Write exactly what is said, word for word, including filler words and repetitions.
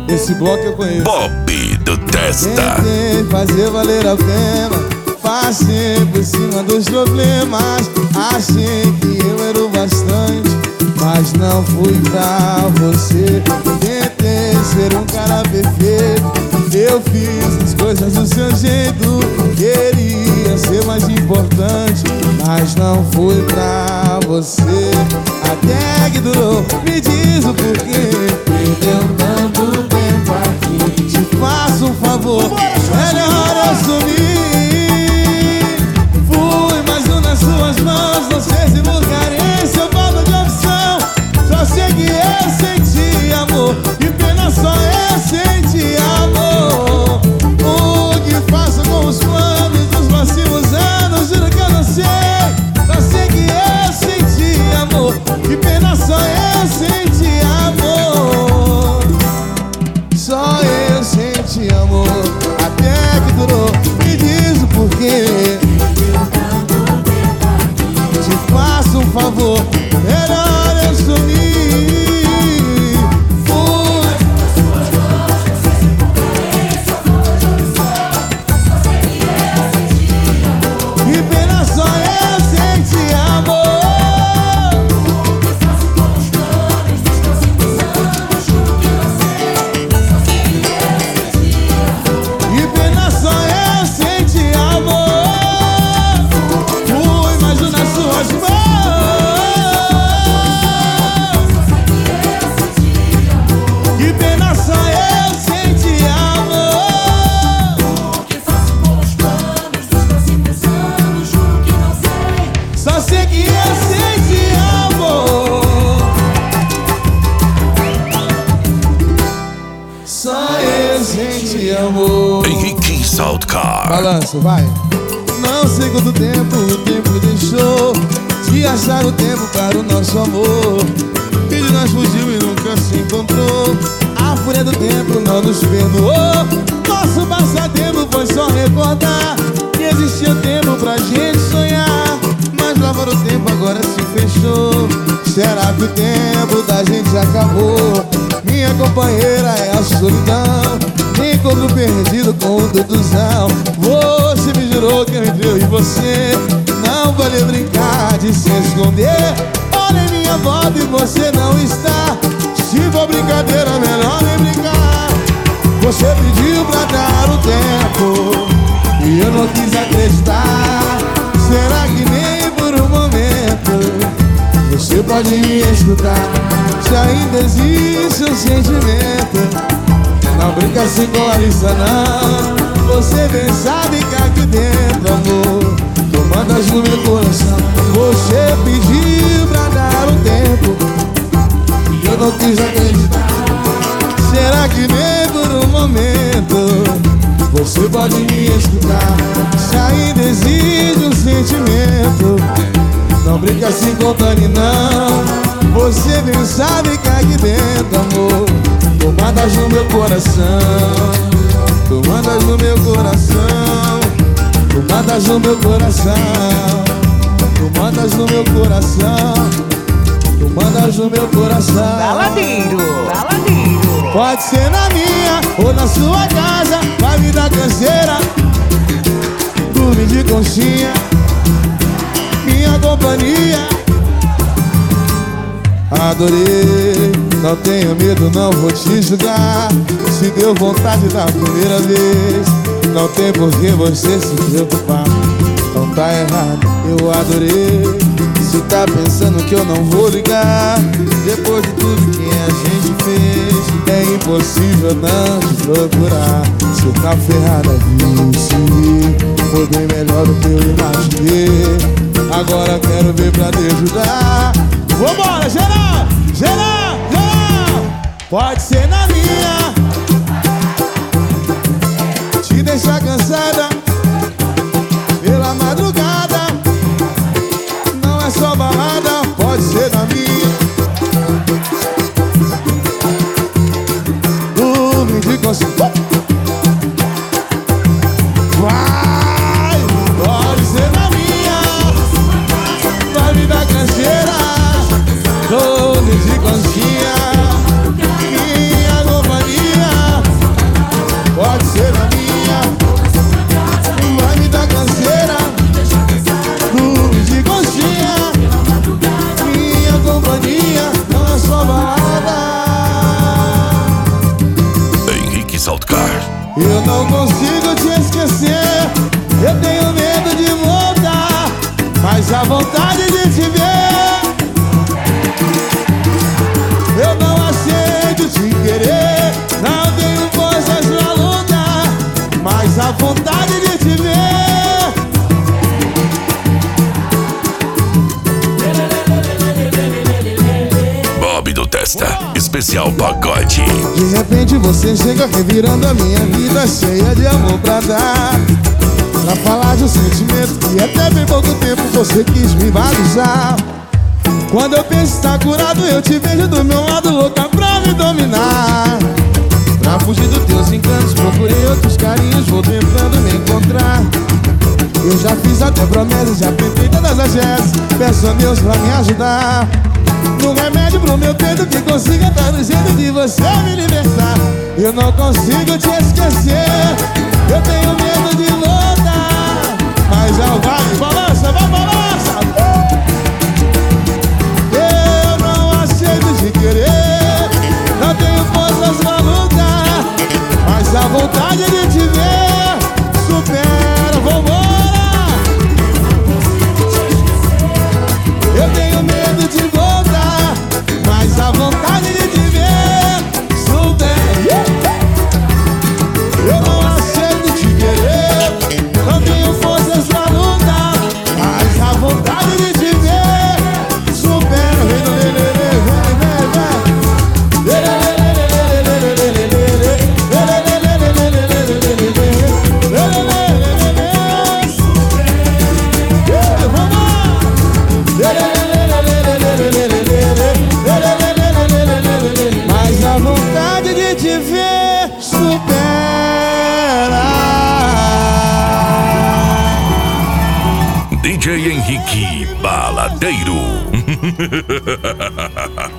Esse bloco eu conheço. Bob do Testa. Tentei fazer valer a pena, passei por cima dos problemas. Achei que eu era o bastante, mas não fui pra você. Tentei ser um cara perfeito, eu fiz as coisas do seu jeito. Queria ser mais importante, mas não fui pra você. Até que durou, me diz o porquê. Perdeu tanto tempo aqui. Te faço um favor, melhor eu sumir. Fui mais um nas suas mãos, não sei se por carência ou falta de opção. Só sei que eu senti amor, e pena só eu senti amor. O que faço com os planos dos próximos anos, juro que eu não sei. Só sei que eu senti amor, e pena só eu senti amor. Só eu senti amor, até que durou, me diz o porquê. Te faço um favor, melhor eu sumir. Fui. E pena só eu senti amor. E pena só eu senti amor. Fui mais um nas suas mãos. Que pena só eu senti amor. Só sei que eu senti amor. Só eu senti amor. Henrique Saltcar. Balanço, vai. Não sei quanto tempo o tempo deixou de achar o tempo para o nosso amor. E de nós fugiu e nunca se encontrou. A fúria do tempo não nos perdoou. Nosso passatempo foi só recordar que existia tempo pra gente sonhar. Mas lá fora o tempo agora se fechou. Será que o tempo da gente acabou? Minha companheira é a solidão, encontro perdido com o Duduzão. Você me jurou que entre eu e você não valia brincar de se esconder. Olha em minha volta e você não está. Se for brincadeira, melhor nem brincar. Você pediu pra dar o tempo e eu não quis acreditar. Será que nem por um momento você pode me escutar? Se ainda existe um sentimento, não brinca assim com a lista não. Você bem sabe que aqui dentro, amor, tu mandas no meu coração. Você pediu pra dar um tempo e eu não quis acreditar. Será que nem por um momento você pode me escutar? Se ainda existe um sentimento, não brinca assim com o Dani não. Você bem sabe que aqui dentro, amor, tu mandas no meu coração. Tu mandas no meu coração. Tu mandas no meu coração. Tu mandas no meu coração. Tu mandas no meu coração. Baladeiro, baladeiro. Pode ser na minha ou na sua casa, vai me dar canseira, dormir de conchinha, minha companhia. Adorei, não tenho medo, não vou te julgar. Se deu vontade da primeira vez, não tem por que você se preocupar. Não tá errado, eu adorei. Se tá pensando que eu não vou ligar, depois de tudo que a gente fez, é impossível não te procurar. Se tá ferrada disso, foi bem melhor do que eu imaginei. Agora quero ver pra te ajudar. Vambora, geral, geral, geral. Pode ser na minha, te deixar cansada pela madrugada. Não é só balada, pode ser na minha. Dorme de consciência. Vai, pode ser na minha, vai me dar canseira. Dorme de conchinha, minha companhia. Saltcar. Eu não consigo te esquecer, eu tenho medo de voltar, mas a vontade de te ver. Eu não aceito te querer, não tenho forças pra lutar, mas a vontade de te ver. Bob do Testa, especial pagode. De repente você chega revirando a minha vida cheia de amor pra dar, pra falar de um sentimento que até bem pouco tempo você quis me balizar. Quando eu penso estar curado, eu te vejo do meu lado, louca pra me dominar. Pra fugir dos teus encantos, procurei outros carinhos, vou tentando me encontrar. Eu já fiz até promessas, já tentei todas as vezes, peço a Deus pra me ajudar. No remédio pro meu peito que consiga dar o jeito de você me libertar. Eu não consigo te esquecer, eu tenho medo de voltar, mas já vai, balança, vai, balança. Eu não aceito te querer, não tenho forças pra lutar, mas a vontade de te ver supera, vambora. Eu tenho medo de voltar, mas a vontade de te ver supera. Eu não aceito te querer, não tenho forças pra lutar, mas a vontade de te ver supera. Vem do lelele, vem, vem, vem. Mas a vontade de te ver supera. D J Henrique Baladeiro.